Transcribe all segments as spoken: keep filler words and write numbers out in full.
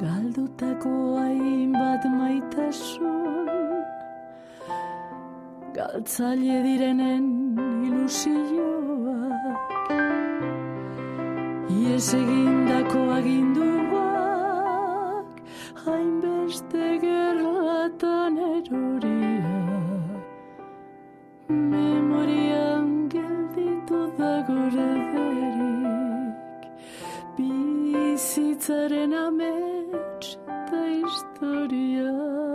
Galdutako hainbat maitasun, galtzaile direnen ilusioak, ies egindako aginduak, hainbeste gerlatan eroriak, memorian gelditu da gorederik, bizitzaren amets eta historia.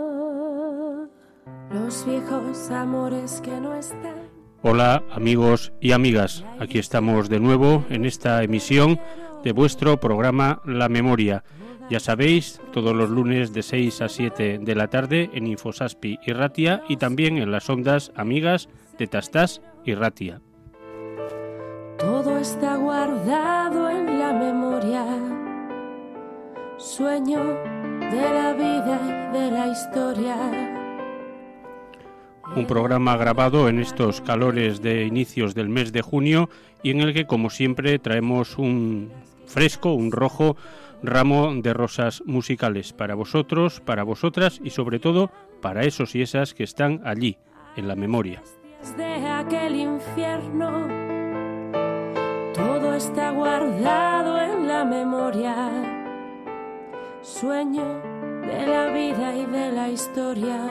Los viejos amores que no están. Hola amigos y amigas, aquí estamos de nuevo en esta emisión de vuestro programa La Memoria. Ya sabéis, todos los lunes de seis a siete de la tarde en Infosaspi y Ratia y también en las ondas amigas de Tastás y Ratia. Todo está guardado en la memoria, sueño de la vida y de la historia. Un programa grabado en estos calores de inicios del mes de junio y en el que, como siempre, traemos un fresco, un rojo ramo de rosas musicales para vosotros, para vosotras y sobre todo para esos y esas que están allí, en la memoria. De aquel infierno, todo está guardado en la memoria, sueño de la vida y de la historia.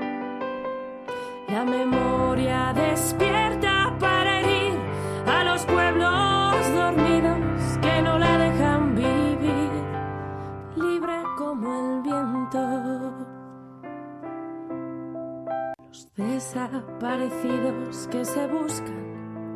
La memoria despierta para herir a los pueblos dormidos que no la dejan vivir, libre como el viento. Los desaparecidos que se buscan.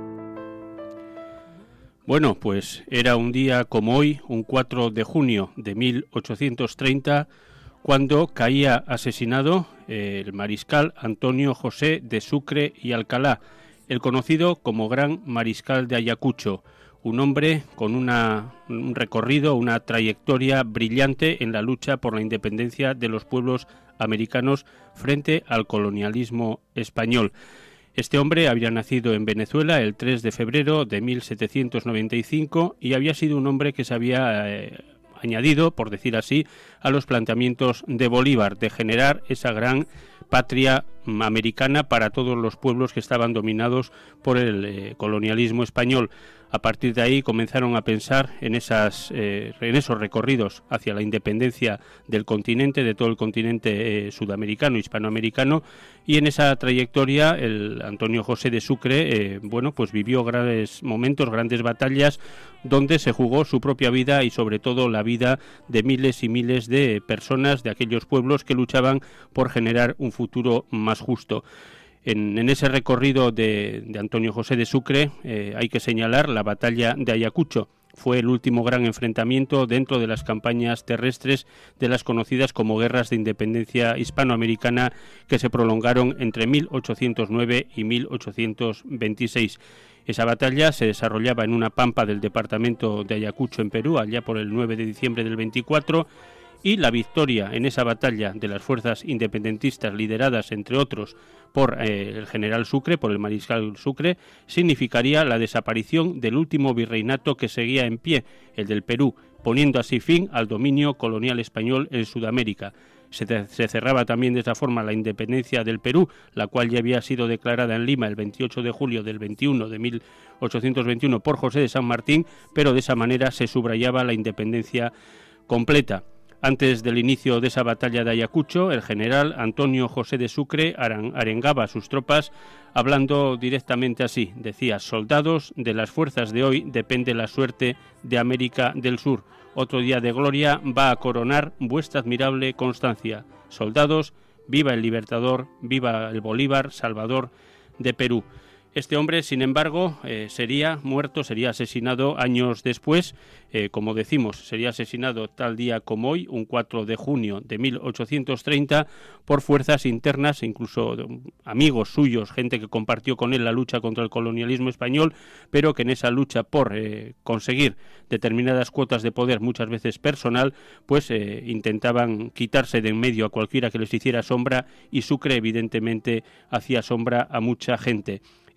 Bueno, pues era un día como hoy, un cuatro de junio de mil ochocientos treinta, cuando caía asesinado eh, el mariscal Antonio José de Sucre y Alcalá, el conocido como Gran Mariscal de Ayacucho, un hombre con una, un recorrido, una trayectoria brillante en la lucha por la independencia de los pueblos americanos frente al colonialismo español. Este hombre había nacido en Venezuela el tres de febrero de mil setecientos noventa y cinco y había sido un hombre que se había eh, añadido, por decir así, a los planteamientos de Bolívar de generar esa gran patria americana para todos los pueblos que estaban dominados por el eh, colonialismo español. A partir de ahí comenzaron a pensar en, esas, eh, en esos recorridos hacia la independencia del continente, de todo el continente eh, sudamericano, hispanoamericano, y en esa trayectoria el Antonio José de Sucre, eh, bueno, pues vivió grandes momentos, grandes batallas, donde se jugó su propia vida y sobre todo la vida de miles y miles de personas de aquellos pueblos que luchaban por generar un futuro más justo. En, en ese recorrido de, de Antonio José de Sucre eh, hay que señalar la batalla de Ayacucho. Fue el último gran enfrentamiento dentro de las campañas terrestres de las conocidas como guerras de independencia hispanoamericana que se prolongaron entre mil ochocientos nueve y mil ochocientos veintiséis. Esa batalla se desarrollaba en una pampa del departamento de Ayacucho en Perú, allá por el nueve de diciembre del veinticuatro, y la victoria en esa batalla de las fuerzas independentistas lideradas, entre otros, por eh, el general Sucre, por el mariscal Sucre, significaría la desaparición del último virreinato que seguía en pie, el del Perú, poniendo así fin al dominio colonial español en Sudamérica. Se, te, se cerraba también de esa forma la independencia del Perú, la cual ya había sido declarada en Lima el veintiocho de julio del veintiuno de mil ochocientos veintiuno por José de San Martín, pero de esa manera se subrayaba la independencia completa. Antes del inicio de esa batalla de Ayacucho, el general Antonio José de Sucre arengaba a sus tropas hablando directamente así. Decía: soldados, de las fuerzas de hoy depende la suerte de América del Sur. Otro día de gloria va a coronar vuestra admirable constancia. Soldados, viva el Libertador, viva el Bolívar, Salvador de Perú. Este hombre, sin embargo, eh, sería muerto, sería asesinado años después. Eh, como decimos, sería asesinado tal día como hoy, un cuatro de junio de mil ochocientos treinta, por fuerzas internas, incluso amigos suyos, gente que compartió con él la lucha contra el colonialismo español, pero que en esa lucha por eh, conseguir determinadas cuotas de poder, muchas veces personal, pues eh, intentaban quitarse de en medio a cualquiera que les hiciera sombra, y Sucre evidentemente hacía sombra a mucha gente.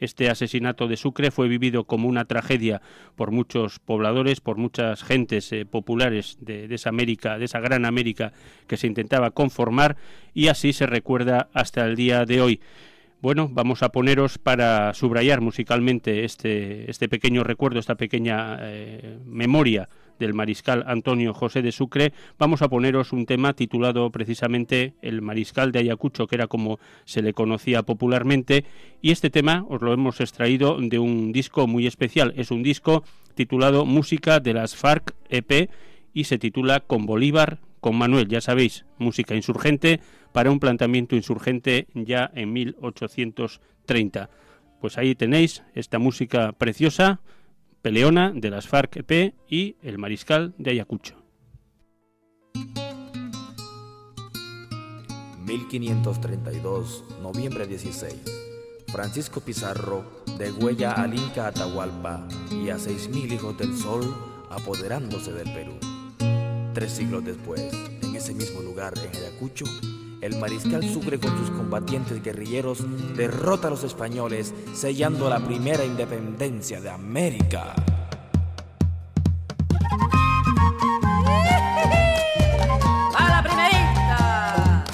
Este asesinato de Sucre fue vivido como una tragedia por muchos pobladores, por muchas gentes eh, populares de, de esa América, de esa gran América que se intentaba conformar, y así se recuerda hasta el día de hoy. Bueno, vamos a poneros para subrayar musicalmente este, este pequeño recuerdo, esta pequeña eh, memoria del mariscal Antonio José de Sucre. Vamos a poneros un tema titulado precisamente El Mariscal de Ayacucho, que era como se le conocía popularmente, y este tema os lo hemos extraído de un disco muy especial. Es un disco titulado Música de las FARC E P y se titula Con Bolívar, con Manuel. Ya sabéis, música insurgente para un planteamiento insurgente ya en mil ochocientos treinta. Pues ahí tenéis esta música preciosa, peleona, de las FARC E P y El Mariscal de Ayacucho. mil quinientos treinta y dos, noviembre dieciséis. Francisco Pizarro degüella al Inca Atahualpa y a seis mil hijos del sol apoderándose del Perú. Tres siglos después, en ese mismo lugar, en Ayacucho, el mariscal Sucre con sus combatientes guerrilleros derrota a los españoles, sellando la primera independencia de América. ¡A la primerita!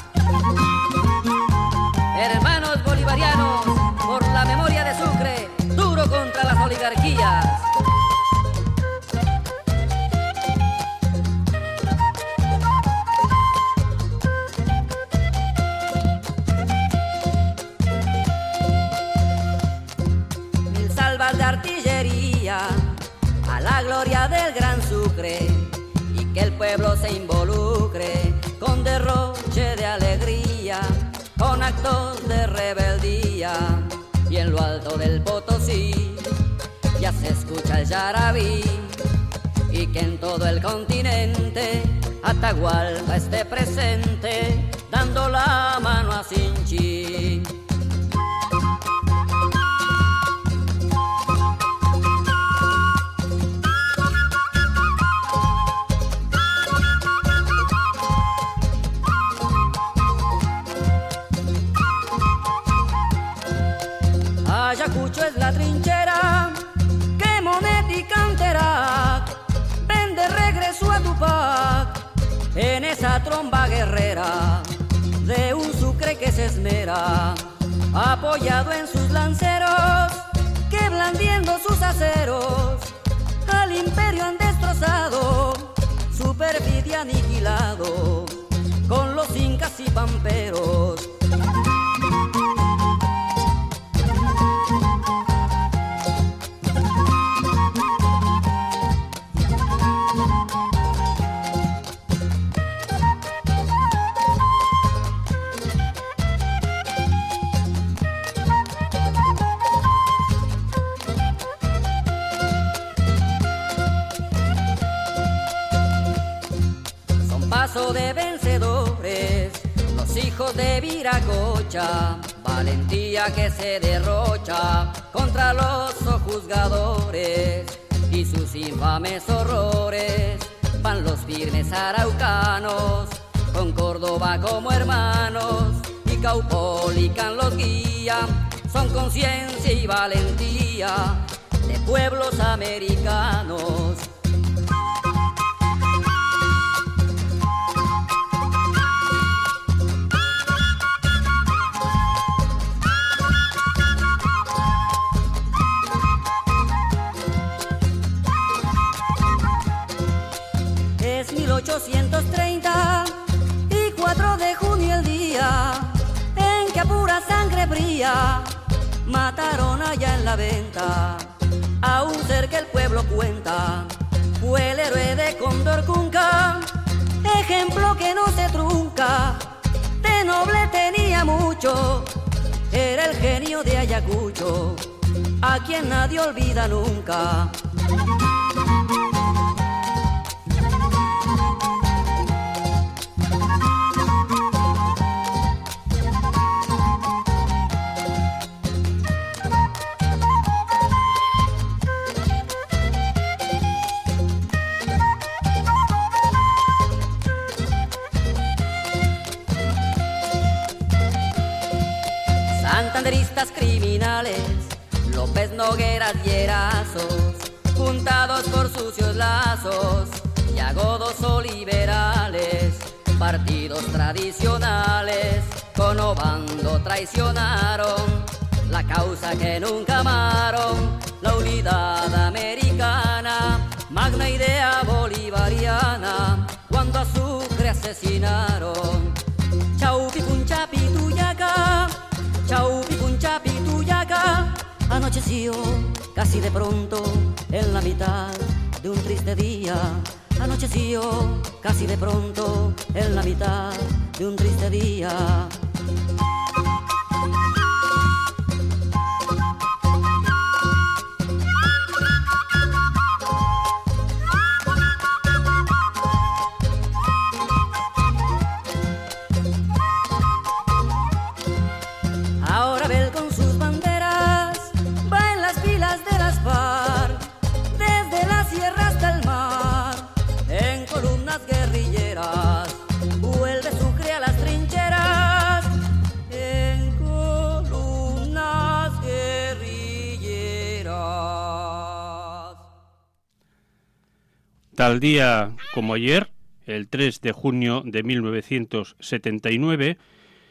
Hermanos bolivarianos, por la memoria de Sucre, duro contra las oligarquías. De artillería a la gloria del gran Sucre, y que el pueblo se involucre con derroche de alegría, con actos de rebeldía, y en lo alto del Potosí ya se escucha el yarabí, y que en todo el continente Atahualpa esté presente dando la mano a Sinchi. Ayacucho es la trinchera que Monet y Canterac ven de regreso a Tupac en esa tromba guerrera de un Sucre que se esmera, apoyado en sus lanceros que blandiendo sus aceros al imperio han destrozado, su perfidia aniquilado con los incas y pamperos. De vencedores, los hijos de Viracocha, valentía que se derrocha contra los sojuzgadores y sus infames horrores. Van los firmes araucanos, con Córdoba como hermanos, y Caupolicán los guía, son conciencia y valentía de pueblos americanos. mil ochocientos treinta y cuatro de junio el día en que a pura sangre fría mataron allá en la venta a un ser que el pueblo cuenta fue el héroe de Condorcunca, ejemplo que no se trunca, de noble tenía mucho, era el genio de Ayacucho, a quien nadie olvida nunca. Santanderistas criminales López Nogueras y Erazos, juntados por sucios lazos, y agodos o liberales, partidos tradicionales, con Obando traicionaron la causa que nunca amaron, la unidad americana, magna idea bolivariana, cuando a Sucre asesinaron. Chaupicuncha Pituyaca, Chaupicuncha Pituyaca, anocheció casi de pronto en la mitad de un triste día. Anocheció casi de pronto en la mitad de un triste día. Ahora Abel con sus banderas va en las filas de las FARC, desde la sierra hasta el mar, en columnas guerrilleras, vuelve Sucre a las trincheras, en columnas guerrilleras. Tal día como ayer, el tres de junio de mil novecientos setenta y nueve,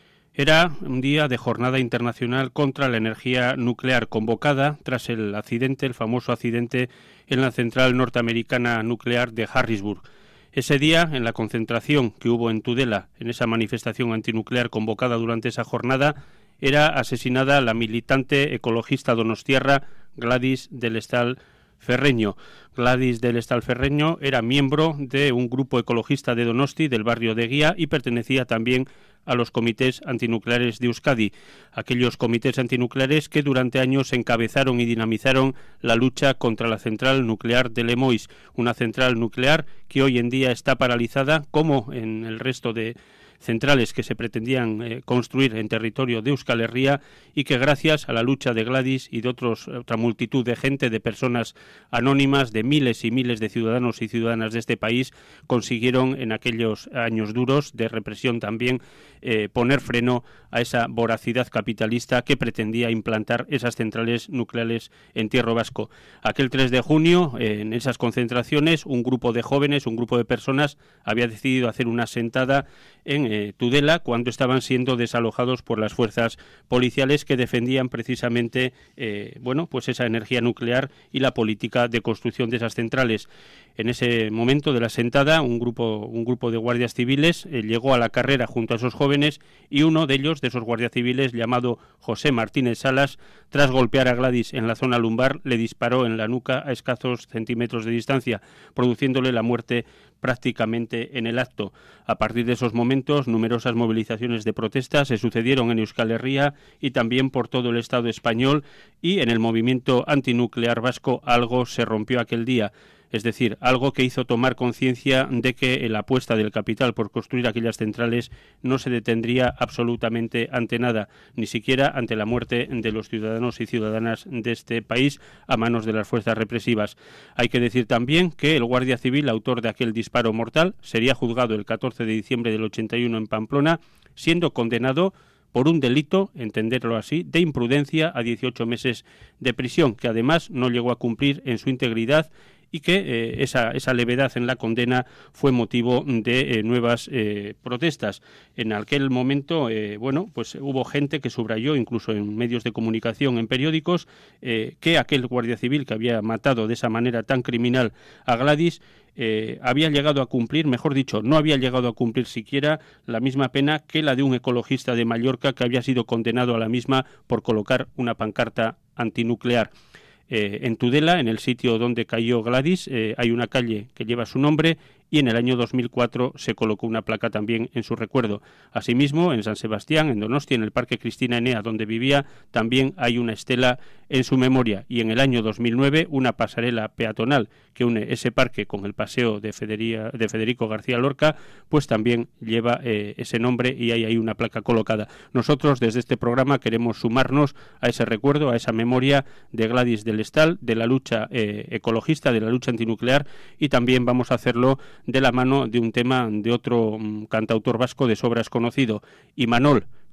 era un día de jornada internacional contra la energía nuclear, convocada tras el accidente, el famoso accidente en la central norteamericana nuclear de Harrisburg. Ese día, en la concentración que hubo en Tudela, en esa manifestación antinuclear convocada durante esa jornada, era asesinada la militante ecologista donostiarra Gladys del Estal Ferreño. Gladys del Estal Ferreño era miembro de un grupo ecologista de Donosti, del barrio de Guía, y pertenecía también a los comités antinucleares de Euskadi, aquellos comités antinucleares que durante años encabezaron y dinamizaron la lucha contra la central nuclear de Lemoiz, una central nuclear que hoy en día está paralizada, como en el resto de centrales que se pretendían eh, construir en territorio de Euskal Herria, y que gracias a la lucha de Gladys y de otros, otra multitud de gente, de personas anónimas, de miles y miles de ciudadanos y ciudadanas de este país, consiguieron en aquellos años duros de represión también eh, poner freno a esa voracidad capitalista que pretendía implantar esas centrales nucleares en Tierra Vasco. Aquel tres de junio, eh, en esas concentraciones, un grupo de jóvenes, un grupo de personas había decidido hacer una sentada en eh, Tudela, cuando estaban siendo desalojados por las fuerzas policiales que defendían precisamente eh, bueno, pues esa energía nuclear y la política de construcción de esas centrales. En ese momento de la sentada, un grupo, un grupo de guardias civiles eh, llegó a la carrera junto a esos jóvenes, y uno de ellos, de esos guardias civiles, llamado José Martínez Salas, tras golpear a Gladys en la zona lumbar, le disparó en la nuca a escasos centímetros de distancia, produciéndole la muerte prácticamente en el acto. A partir de esos momentos, numerosas movilizaciones de protestas se sucedieron en Euskal Herria y también por todo el Estado español, y en el movimiento antinuclear vasco algo se rompió aquel día. Es decir, algo que hizo tomar conciencia de que la apuesta del capital por construir aquellas centrales no se detendría absolutamente ante nada, ni siquiera ante la muerte de los ciudadanos y ciudadanas de este país a manos de las fuerzas represivas. Hay que decir también que el guardia civil, autor de aquel disparo mortal, sería juzgado el catorce de diciembre del ochenta y uno en Pamplona, siendo condenado por un delito, entenderlo así, de imprudencia a dieciocho meses de prisión, que además no llegó a cumplir en su integridad, y que eh, esa, esa levedad en la condena fue motivo de eh, nuevas eh, protestas. En aquel momento, eh, bueno, pues hubo gente que subrayó, incluso en medios de comunicación, en periódicos, eh, que aquel guardia civil que había matado de esa manera tan criminal a Gladys eh, había llegado a cumplir, mejor dicho, no había llegado a cumplir siquiera la misma pena que la de un ecologista de Mallorca que había sido condenado a la misma por colocar una pancarta antinuclear. Eh, en Tudela, en el sitio donde cayó Gladys, eh, hay una calle que lleva su nombre, y en el año dos mil cuatro se colocó una placa también en su recuerdo. Asimismo, en San Sebastián, en Donosti, en el Parque Cristina Enea, donde vivía, también hay una estela en su memoria. Y en el año dos mil nueve, una pasarela peatonal que une ese parque con el paseo de, Federía, de Federico García Lorca, pues también lleva eh, ese nombre, y ahí hay una placa colocada. Nosotros, desde este programa, queremos sumarnos a ese recuerdo, a esa memoria de Gladys del Estal, de la lucha eh, ecologista, de la lucha antinuclear, y también vamos a hacerlo de la mano de un tema de otro um, cantautor vasco de sobras conocido, Imanol,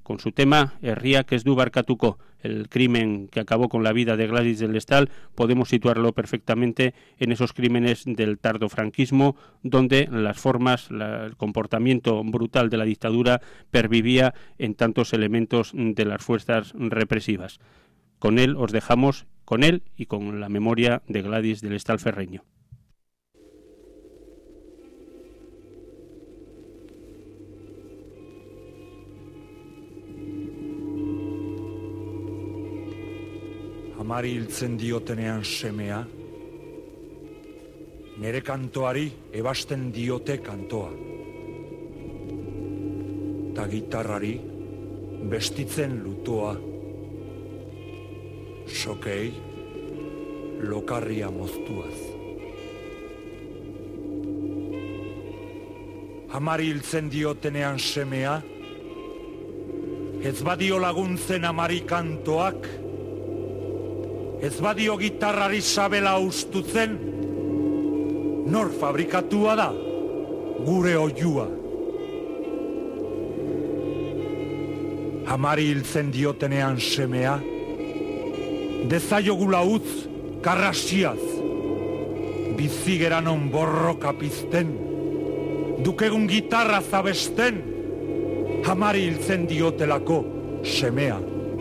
con su tema Herriak ez du barkatuko, el crimen que acabó con la vida de Gladys del Estal. Podemos situarlo perfectamente en esos crímenes del tardofranquismo, donde las formas, la, el comportamiento brutal de la dictadura pervivía en tantos elementos de las fuerzas represivas. Con él os dejamos, con él y con la memoria de Gladys del Estal Ferreño. Amari hiltzen diotenean semea, nere kantoari ebasten diote kantoa. Ta gitarrari bestitzen lutoa. Sokei lokarria moztuaz. Amari hiltzen diotenean semea, ez badio laguntzen amari kantoak, ez badio gitarrari sabela ustutzen, nor fabrikatua da gure oiua. Amari hiltzen diotenean semea, dezaiogula utz karrasiaz, bizigeranon borroka pizten, dukegun gitarra zabesten, amari hiltzen diotelako semea.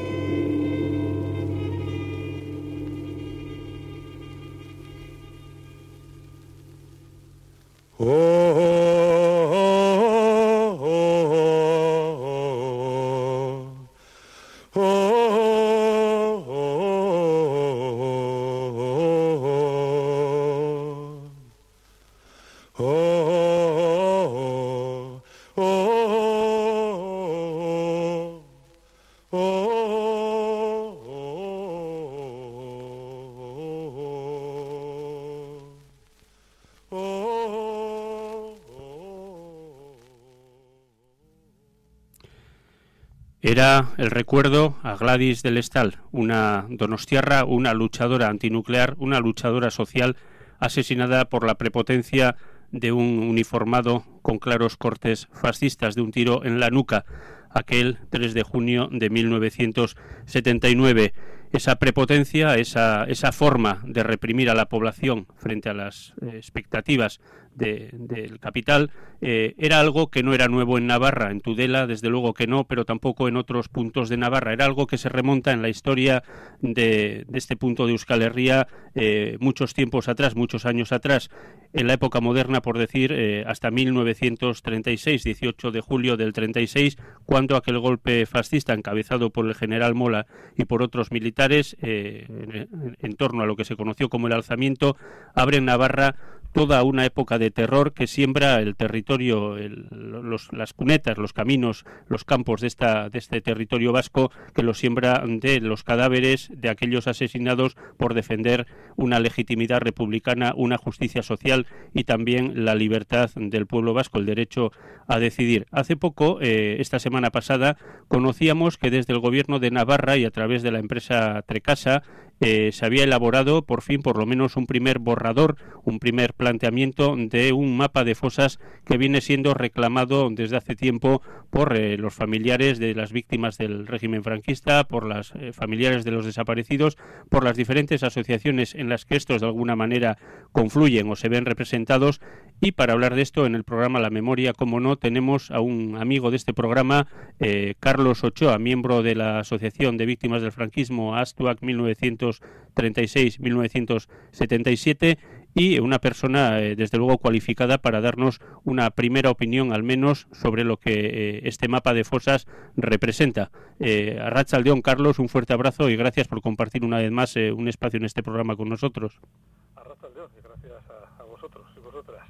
Era el recuerdo a Gladys del Estal, una donostiarra, una luchadora antinuclear, una luchadora social asesinada por la prepotencia de un uniformado con claros cortes fascistas de un tiro en la nuca, aquel tres de junio de mil novecientos setenta y nueve. Esa prepotencia, esa, esa forma de reprimir a la población frente a las eh, expectativas de, del capital, eh, era algo que no era nuevo en Navarra, en Tudela desde luego que no, pero tampoco en otros puntos de Navarra. Era algo que se remonta en la historia de, de este punto de Euskal Herria eh, muchos tiempos atrás, muchos años atrás, en la época moderna, por decir, eh, hasta mil novecientos treinta y seis, dieciocho de julio del treinta y seis, cuando aquel golpe fascista encabezado por el general Mola y por otros militares, eh, en, en torno a lo que se conoció como el alzamiento, abre en Navarra toda una época de terror que siembra el territorio, el, los, las cunetas, los caminos, los campos de, esta, de este territorio vasco, que lo siembra de los cadáveres de aquellos asesinados por defender una legitimidad republicana, una justicia social y también la libertad del pueblo vasco, el derecho a decidir. Hace poco, eh, esta semana pasada, conocíamos que desde el gobierno de Navarra y a través de la empresa Trecasa, Eh, se había elaborado por fin por lo menos un primer borrador, un primer planteamiento de un mapa de fosas que viene siendo reclamado desde hace tiempo por eh, los familiares de las víctimas del régimen franquista, por los eh, familiares de los desaparecidos, por las diferentes asociaciones en las que estos de alguna manera confluyen o se ven representados. Y para hablar de esto en el programa La Memoria, como no, tenemos a un amigo de este programa, eh, Carlos Ochoa, miembro de la Asociación de Víctimas del Franquismo Astuac mil novecientos treinta y seis a mil novecientos setenta y siete, y una persona eh, desde luego cualificada para darnos una primera opinión al menos sobre lo que eh, este mapa de fosas representa. Eh, Arratsaldeon, Carlos, un fuerte abrazo y gracias por compartir una vez más eh, un espacio en este programa con nosotros. Arratsaldeon, y gracias a, a vosotros y vosotras.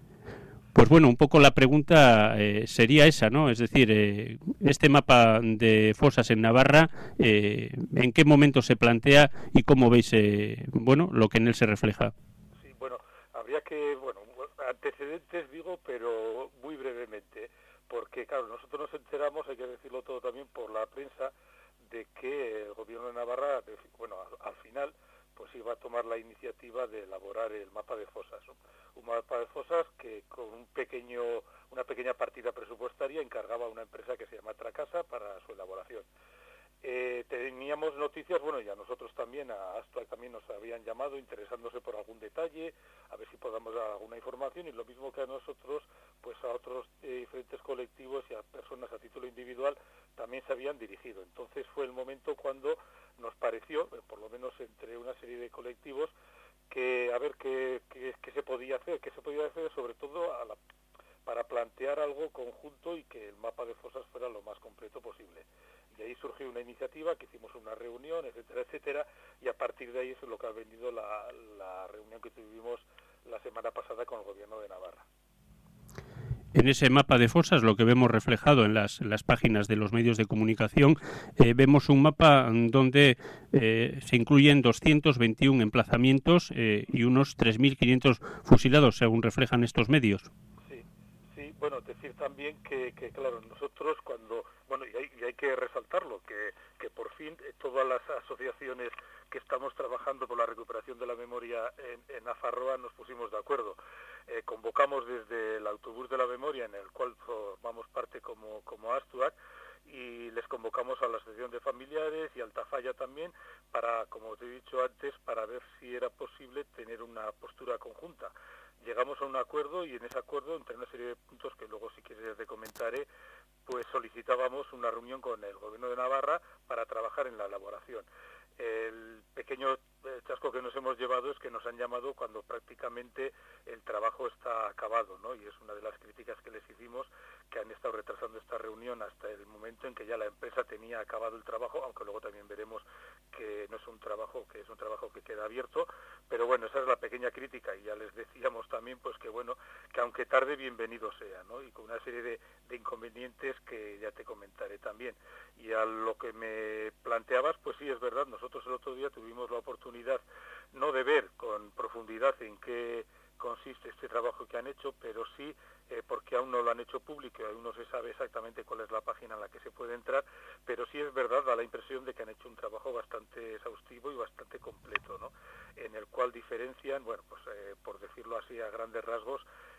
Pues bueno, un poco la pregunta eh, sería esa, ¿no? Es decir, eh, este mapa de fosas en Navarra, eh, ¿en qué momento se plantea y cómo veis, eh, bueno, lo que en él se refleja? Sí, bueno, habría que, bueno, antecedentes digo, pero muy brevemente, porque claro, nosotros nos enteramos, hay que decirlo todo también por la prensa, de que el gobierno de Navarra, bueno, al, al final, pues iba a tomar la iniciativa de elaborar el mapa de fosas, ¿no? un mapa de fosas que con un pequeño, una pequeña partida presupuestaria encargaba a una empresa que se llama Tracasa para su elaboración. Eh, teníamos noticias, bueno, y a nosotros también, a Astuac también nos habían llamado interesándose por algún detalle, a ver si podamos dar alguna información, y lo mismo que a nosotros, pues a otros eh, diferentes colectivos y a personas a título individual también se habían dirigido. Entonces fue el momento cuando nos pareció, eh, por lo menos entre una serie de colectivos, que a ver qué, qué, qué se podía hacer, qué se podía hacer sobre todo a la, para plantear algo conjunto y que el mapa de fosas fuera lo más completo posible. Y ahí surgió una iniciativa, que hicimos una reunión, etcétera, etcétera, y a partir de ahí es lo que ha venido la, la reunión que tuvimos la semana pasada con el Gobierno de Navarra. En ese mapa de fosas, lo que vemos reflejado en las, en las páginas de los medios de comunicación, eh, vemos un mapa donde eh, se incluyen doscientos veintiuno emplazamientos eh, y unos tres mil quinientos fusilados, según reflejan estos medios. Sí, sí, bueno, decir también que, que claro, nosotros cuando, bueno, y hay, y hay que resaltarlo, que, que por fin eh, todas las asociaciones que estamos trabajando por la recuperación de la memoria en, en Nafarroa nos pusimos de acuerdo. Eh, convocamos desde el autobús de la memoria, en el cual formamos parte como, como Astuac, y les convocamos a la asociación de familiares y Altafalla también, para, como te he dicho antes, para ver si era posible tener una postura conjunta. Llegamos a un acuerdo, y en ese acuerdo, entre una serie de puntos que luego si quieres te comentaré, pues solicitábamos una reunión con el Gobierno de Navarra para trabajar en la elaboración. El pequeño chasco que nos hemos llevado es que nos han llamado cuando prácticamente el trabajo está acabado, ¿no? Y es una de las críticas que les hicimos, que han estado retrasando esta reunión hasta el momento en que ya la empresa tenía acabado el trabajo, aunque luego también veremos que no es un trabajo, que es un trabajo que queda abierto, pero bueno, esa es la pequeña crítica, y ya les decíamos también pues que bueno, que aunque tarde, bienvenido sea, ¿no? Y con una serie de, de inconvenientes que ya te comentaré también. Y a lo que me planteabas, pues sí, es verdad, nosotros el otro día tuvimos la oportunidad no de ver con profundidad en qué consiste este trabajo que han hecho, pero sí, eh, porque aún no lo han hecho público y aún no se sabe exactamente cuál es la página en la que se puede entrar, pero sí es verdad, da la impresión de que han hecho un trabajo bastante exhaustivo y bastante completo, ¿no? En el cual diferencian, bueno, pues eh, por decirlo así a grandes rasgos,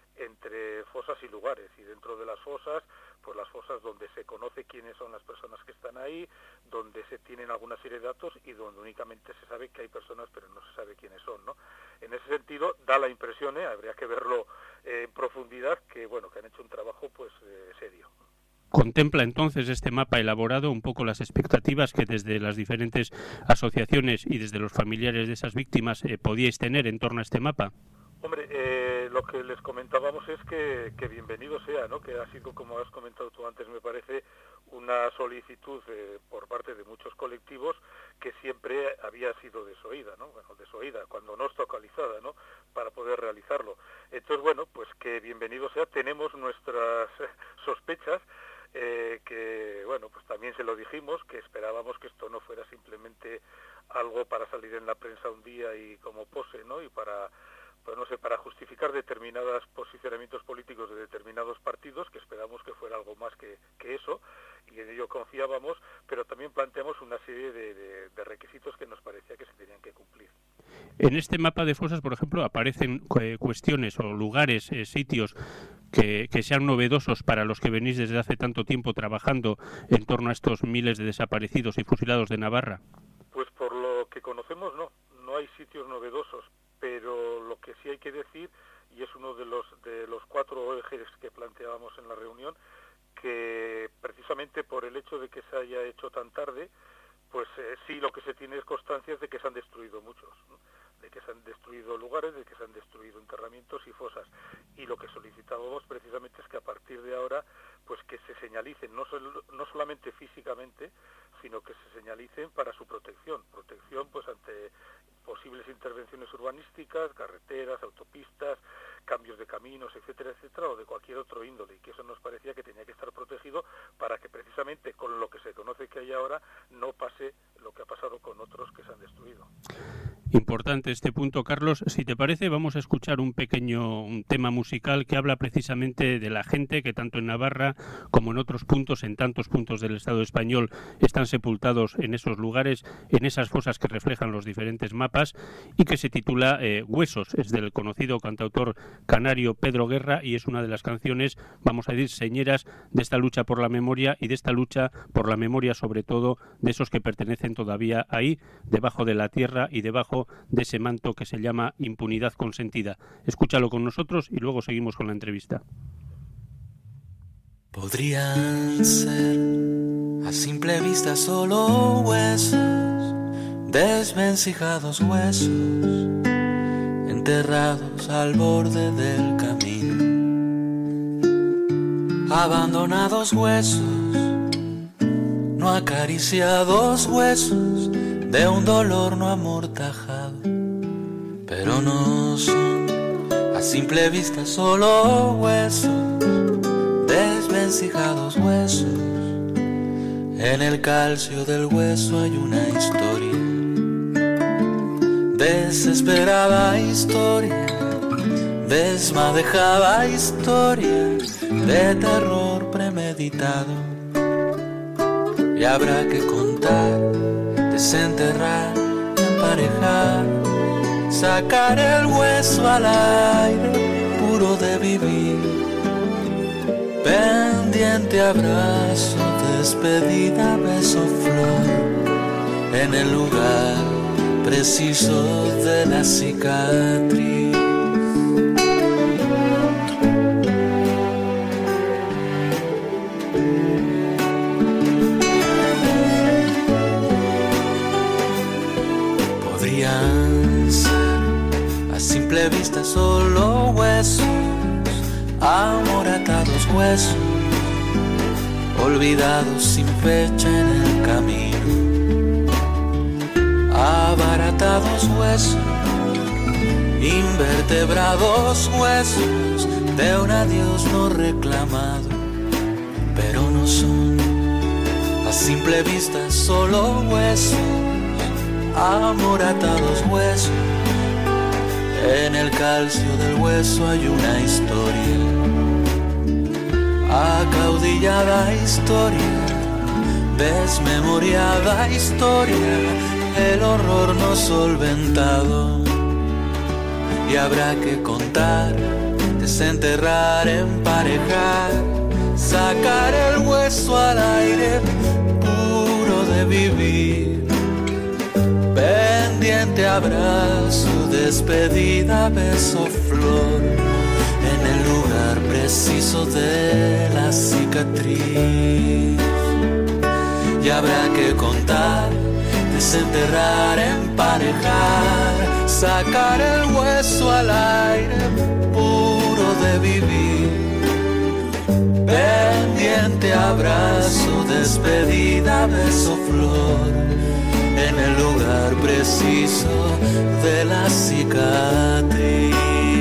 entre fosas y lugares, y dentro de las fosas, pues las fosas donde se conoce quiénes son las personas que están ahí, donde se tienen alguna serie de datos y donde únicamente se sabe que hay personas pero no se sabe quiénes son, ¿no? En ese sentido da la impresión, ¿eh? Habría que verlo eh, en profundidad, que bueno, que han hecho un trabajo pues eh, serio. ¿Contempla entonces este mapa elaborado un poco las expectativas que desde las diferentes asociaciones y desde los familiares de esas víctimas eh, podíais tener en torno a este mapa? Hombre, eh, lo que les comentábamos es que, que bienvenido sea, ¿no? Que ha sido, como has comentado tú antes, me parece, una solicitud eh, por parte de muchos colectivos que siempre había sido desoída, ¿no? Bueno, desoída, cuando no está localizada, ¿no? Para poder realizarlo. Entonces, bueno, pues que bienvenido sea. Tenemos nuestras sospechas, eh, que, bueno, pues también se lo dijimos, que esperábamos que esto no fuera simplemente algo para salir en la prensa un día y como pose, ¿no? Y para... pues no sé, para justificar determinados posicionamientos políticos de determinados partidos, que esperamos que fuera algo más que, que eso, y en ello confiábamos, pero también planteamos una serie de, de, de requisitos que nos parecía que se tenían que cumplir. En este mapa de fosas, por ejemplo, aparecen eh, cuestiones o lugares, eh, sitios que, que sean novedosos para los que venís desde hace tanto tiempo trabajando en torno a estos miles de desaparecidos y fusilados de Navarra. Pues por lo que conocemos, no, no hay sitios novedosos, pero lo que sí hay que decir, y es uno de los de los cuatro ejes que planteábamos en la reunión, que precisamente por el hecho de que se haya hecho tan tarde, pues eh, sí lo que se tiene es constancia de que se han destruido muchos, ¿no? De que se han destruido lugares, de que se han destruido enterramientos y fosas. Y lo que solicitábamos precisamente es que a partir de ahora, pues que se señalicen, no, sol, no solamente físicamente, sino que se señalicen para su protección. Protección pues ante posibles intervenciones urbanísticas, carreteras, autopistas, cambios de caminos, etcétera, etcétera, o de cualquier otro índole, y que eso nos parecía que tenía que estar protegido para que precisamente con lo que se conoce que hay ahora no pase lo que ha pasado con otros que se han destruido. Importante este punto, Carlos. Si te parece, vamos a escuchar un pequeño un tema musical que habla precisamente de la gente que tanto en Navarra como en otros puntos, en tantos puntos del Estado español, están sepultados en esos lugares, en esas fosas que reflejan los diferentes mapas, y que se titula eh, Huesos. Es del conocido cantautor canario Pedro Guerra y es una de las canciones, vamos a decir, señeras de esta lucha por la memoria y de esta lucha por la memoria, sobre todo, de esos que pertenecen todavía ahí, debajo de la tierra y debajo de ese manto que se llama impunidad consentida. Escúchalo con nosotros y luego seguimos con la entrevista. Podrían ser a simple vista solo huesos, desvencijados huesos, enterrados al borde del camino, abandonados huesos, no acariciados huesos de un dolor no amortajado, pero no son a simple vista solo huesos, desvencijados huesos. En el calcio del hueso hay una historia, desesperada historia, desmadejada historia de terror premeditado. Y habrá que contar, desenterrar, emparejar, sacar el hueso al aire, puro de vivir. Pendiente, abrazo, despedida, beso, flor, en el lugar preciso de la cicatriz. Podrían ser a simple vista solo huesos, amoratados huesos, olvidados sin fecha en el camino, abaratados huesos, invertebrados huesos de un adiós no reclamado, pero no son a simple vista solo huesos, amoratados huesos. En el calcio del hueso hay una historia, acaudillada historia, desmemoriada historia, el horror no solventado. Y habrá que contar, desenterrar, emparejar, sacar el hueso al aire, puro de vivir. Pendiente, abrazo, despedida, beso, flor, en el lugar preciso de la cicatriz. Y habrá que contar, desenterrar, emparejar, sacar el hueso al aire, puro de vivir. Pendiente, abrazo, despedida, beso, flor, en el lugar preciso de la cicatriz.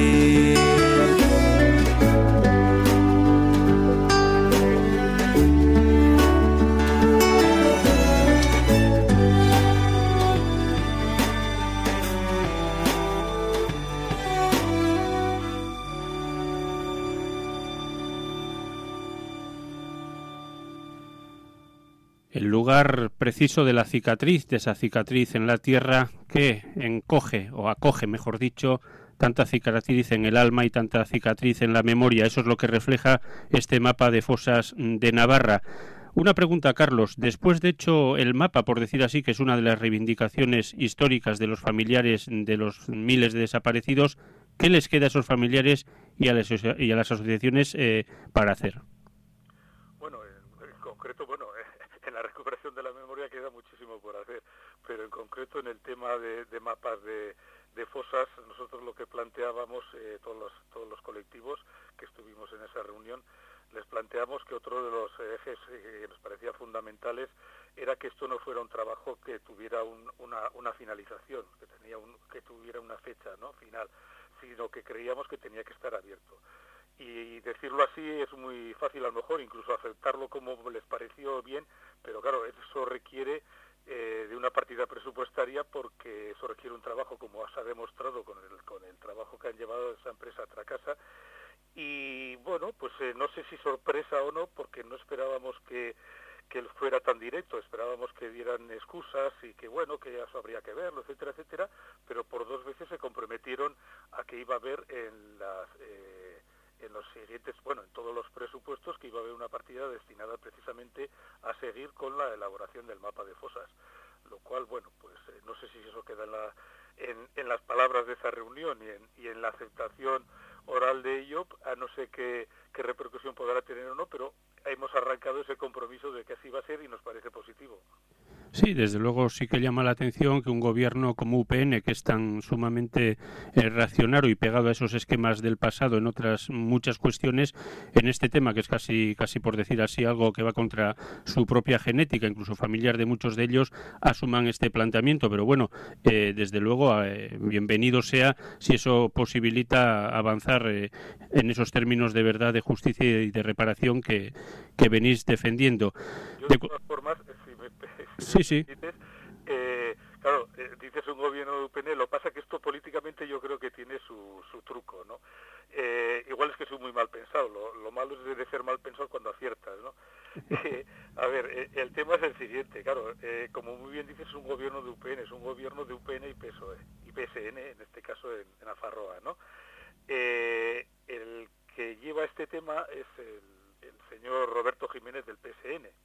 El lugar preciso de la cicatriz, de esa cicatriz en la tierra que encoge, o acoge, mejor dicho, tanta cicatriz en el alma y tanta cicatriz en la memoria. Eso es lo que refleja este mapa de fosas de Navarra. Una pregunta, Carlos. Después de hecho el mapa, por decir así, que es una de las reivindicaciones históricas de los familiares de los miles de desaparecidos, ¿qué les queda a esos familiares y a las, y a las asociaciones eh, para hacer? Bueno, en, en concreto, bueno, en la recuperación de la memoria queda muchísimo por hacer, pero en concreto en el tema de, de mapas de, de fosas, nosotros lo que planteábamos, eh, todos los, todos los colectivos que estuvimos en esa reunión, les planteamos que otro de los ejes que nos parecía fundamentales era que esto no fuera un trabajo que tuviera un, una, una finalización, que tenía un, que tuviera una fecha, ¿no?, final, sino que creíamos que tenía que estar abierto. Y decirlo así es muy fácil, a lo mejor incluso aceptarlo como les pareció bien, pero claro, eso requiere eh, de una partida presupuestaria, porque eso requiere un trabajo, como se ha demostrado con el, con el trabajo que han llevado esa empresa a Tracasa. Y bueno, pues eh, no sé si sorpresa o no, porque no esperábamos que, que fuera tan directo, esperábamos que dieran excusas y que bueno, que eso habría que verlo, etcétera, etcétera, pero por dos veces se comprometieron a que iba a haber en las... Eh, en los siguientes, bueno, en todos los presupuestos, que iba a haber una partida destinada precisamente a seguir con la elaboración del mapa de fosas, lo cual, bueno, pues eh, no sé si eso queda en, la, en, en las palabras de esa reunión y en, y en la aceptación oral de ello, a no sé qué, qué repercusión podrá tener o no, pero hemos arrancado ese compromiso de que así va a ser y nos parece positivo. Sí, desde luego sí que llama la atención que un gobierno como U P N, que es tan sumamente eh, reaccionario y pegado a esos esquemas del pasado en otras muchas cuestiones, en este tema, que es casi, casi por decir así, algo que va contra su propia genética, incluso familiar de muchos de ellos, asuman este planteamiento. Pero bueno, eh, desde luego, eh, bienvenido sea si eso posibilita avanzar eh, en esos términos de verdad, de justicia y de reparación que, que venís defendiendo. Yo, de todas formas, si me, si sí, sí. Dices, eh, claro, eh, dices un gobierno de U P N, lo pasa que esto políticamente yo creo que tiene su, su truco, ¿no? Eh, igual es que soy muy mal pensado, lo, lo malo es de ser mal pensado cuando aciertas, ¿no? Eh, a ver, eh, el tema es el siguiente, claro, eh, como muy bien dices, es un gobierno de U P N, es un gobierno de U P N y P S O E, y P S N, en este caso en, en Nafarroa, ¿no? Eh, el que lleva este tema es el, el señor Roberto Jiménez del P S N.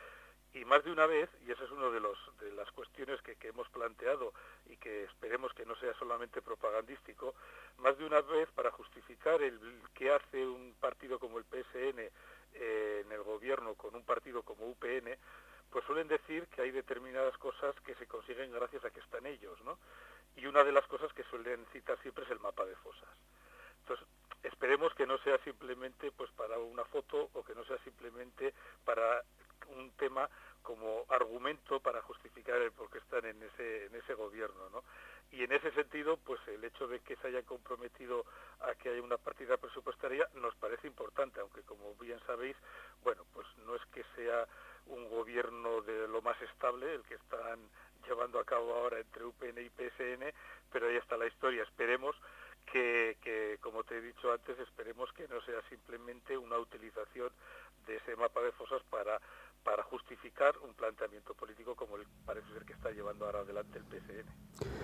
Y más de una vez, y esa es una de, los, de las cuestiones que, que hemos planteado y que esperemos que no sea solamente propagandístico, más de una vez para justificar el que hace un partido como el P S N eh, en el gobierno con un partido como U P N, pues suelen decir que hay determinadas cosas que se consiguen gracias a que están ellos, ¿no? Y una de las cosas que suelen citar siempre es el mapa de fosas. Entonces, esperemos que no sea simplemente pues para una foto o que no sea simplemente para un tema como argumento para justificar el por qué están en ese en ese gobierno, ¿no? Y en ese sentido, pues el hecho de que se hayan comprometido a que haya una partida presupuestaria nos parece importante, aunque como bien sabéis, bueno, pues no es que sea un gobierno de lo más estable el que están llevando a cabo ahora entre U P N y P S N, pero ahí está la historia. Esperemos que, que, como te he dicho antes, esperemos que no sea simplemente una utilización de ese mapa de fosas para para justificar un planteamiento político como el parece ser que está llevando ahora adelante el P S N.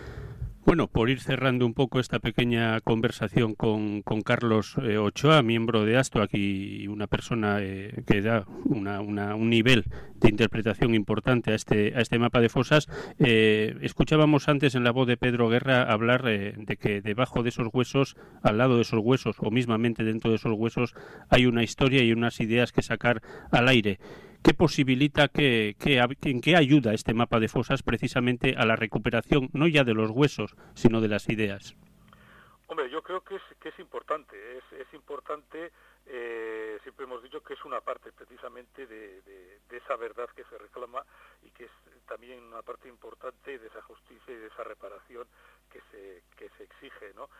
Bueno, por ir cerrando un poco esta pequeña conversación con, con Carlos eh, Ochoa, miembro de ASTOAC y una persona eh, que da una, una, un nivel de interpretación importante a este, a este mapa de fosas, eh, escuchábamos antes en la voz de Pedro Guerra hablar eh, de que debajo de esos huesos, al lado de esos huesos o mismamente dentro de esos huesos, hay una historia y unas ideas que sacar al aire. ¿Qué posibilita, que, que, en qué ayuda este mapa de fosas precisamente a la recuperación, no ya de los huesos, sino de las ideas? Hombre, yo creo que es, que es importante, es, es importante, eh, siempre hemos dicho que es una parte precisamente de, de, de esa verdad que se reclama y que es también una parte importante de esa justicia y de esa reparación que se, que se exige, ¿no?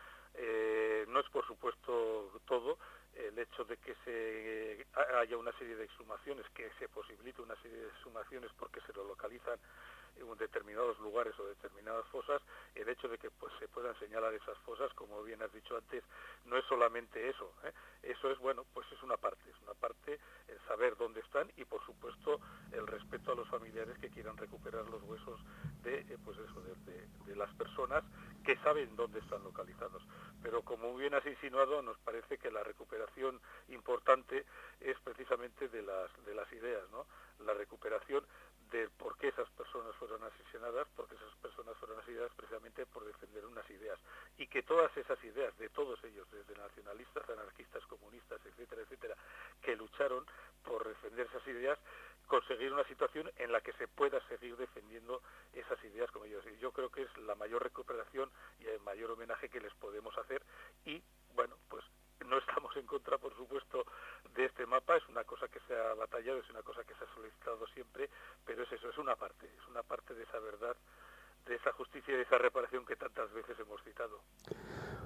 Eh, no es por supuesto todo el hecho de que se haya una serie de exhumaciones, que se posibilite una serie de exhumaciones porque se lo localizan en determinados lugares o determinadas fosas, el hecho de que pues se puedan señalar esas fosas, como bien has dicho antes, no es solamente eso, ¿eh? Eso es, bueno, pues es una parte, es una parte el saber dónde están y por supuesto el respeto a los familiares que quieran recuperar los huesos de, eh, pues eso, de, de, de las personas que saben dónde están localizados. Pero como bien has insinuado, nos parece que la recuperación importante es precisamente de las, de las ideas, ¿no? La recuperación de por qué esas personas fueron asesinadas, porque esas personas fueron asesinadas precisamente por defender unas ideas, y que todas esas ideas, de todos ellos, desde nacionalistas, anarquistas, comunistas, etcétera, etcétera, que lucharon por defender esas ideas, conseguir una situación en la que se pueda seguir defendiendo esas ideas como ellos. Y yo creo que es la mayor recuperación y el mayor homenaje que les podemos hacer, y bueno, pues no estamos en contra, por supuesto, de este mapa, es una cosa que se ha batallado, es una cosa que se ha solicitado siempre, pero es eso, es una parte, es una parte de esa verdad, de esa justicia y de esa reparación que tantas veces hemos citado.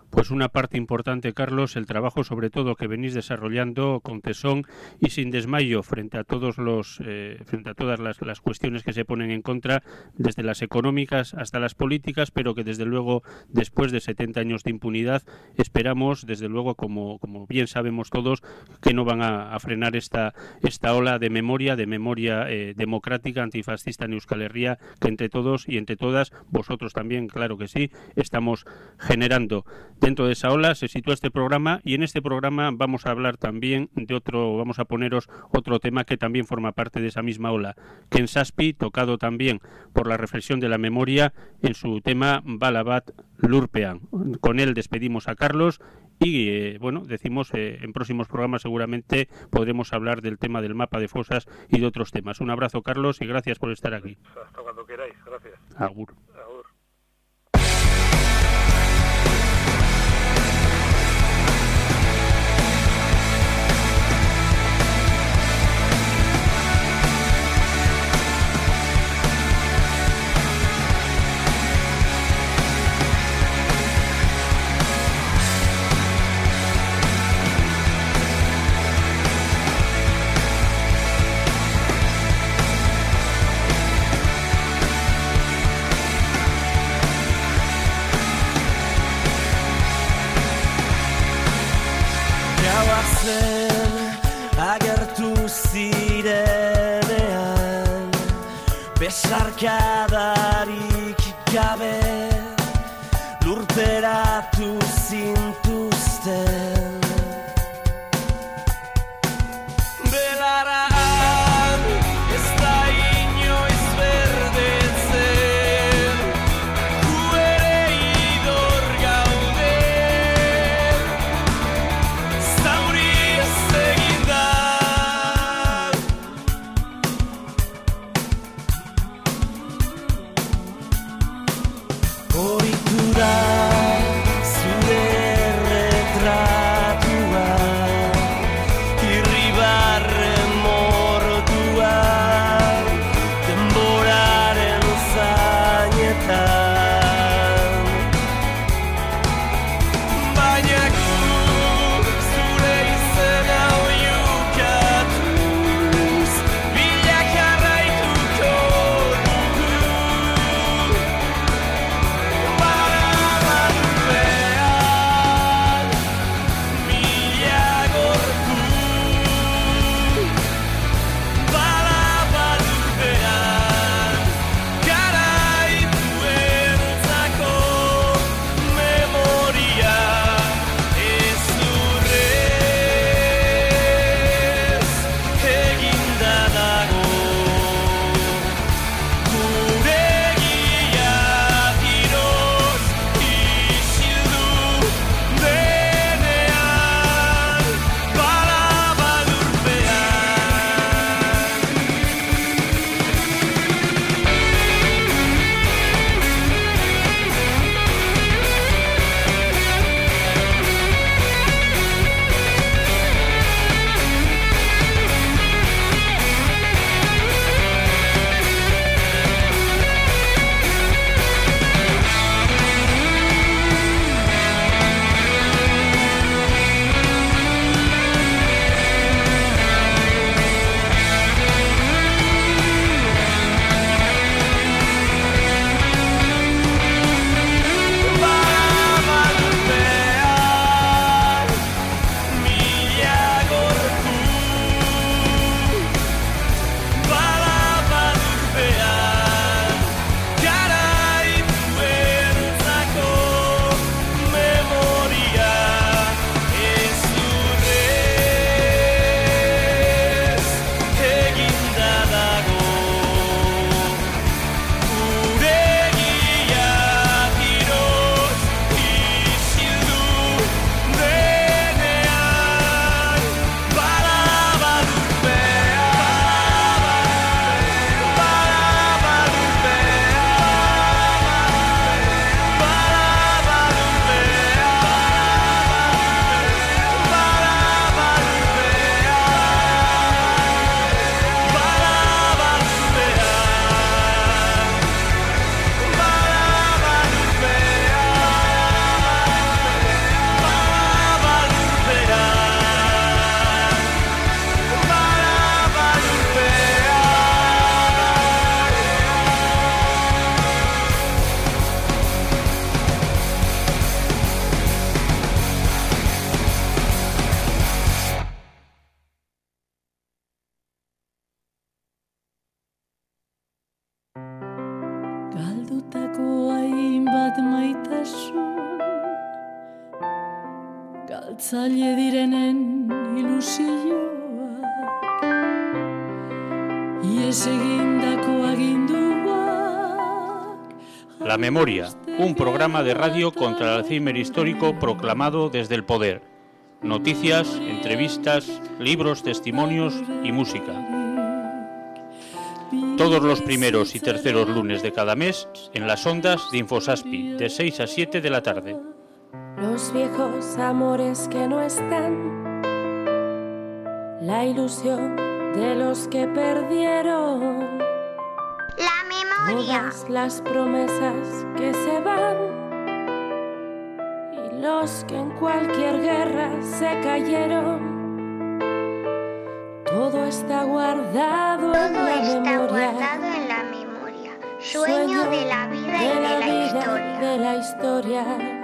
Pues una parte importante, Carlos, el trabajo sobre todo que venís desarrollando con tesón y sin desmayo frente a todos los, eh, frente a todas las, las cuestiones que se ponen en contra, desde las económicas hasta las políticas, pero que desde luego después de setenta años de impunidad esperamos, desde luego, como, como bien sabemos todos, que no van a, a frenar esta, esta ola de memoria, de memoria eh, democrática, antifascista en Euskal Herria, que entre todos y entre todas, vosotros también, claro que sí, estamos generando. Dentro de esa ola se sitúa este programa y en este programa vamos a hablar también de otro, vamos a poneros otro tema que también forma parte de esa misma ola, Ken Zazpi, tocado también por la reflexión de la memoria en su tema Balabat Lurpean. Con él despedimos a Carlos y, eh, bueno, decimos eh, en próximos programas seguramente podremos hablar del tema del mapa de fosas y de otros temas. Un abrazo, Carlos, y gracias por estar aquí. Hasta cuando queráis, gracias. Agur. Agur. Agertu zirenean besarkadarik gabe lurperatu zintuzten belaraan ez da inoiz berdetzen gu ere idor gaude zauri ez egin da ohitura zure Galdutako hainbat maitasun, galtzaile direnen ilusioak, ies egindako aginduak. La Memoria, un programa de radio contra el Alzheimer histórico proclamado desde el poder. Noticias, entrevistas, libros, testimonios y música. Todos los primeros y terceros lunes de cada mes en las ondas de Infosaspi, de seis a siete de la tarde. Los viejos amores que no están, la ilusión de los que perdieron, la memoria, todas las promesas que se van y los que en cualquier guerra se cayeron. Todo está guardado, todo en, la está memoria. guardado en la memoria. Sueño, Sueño de la vida de y de la, la vida, historia. De la historia.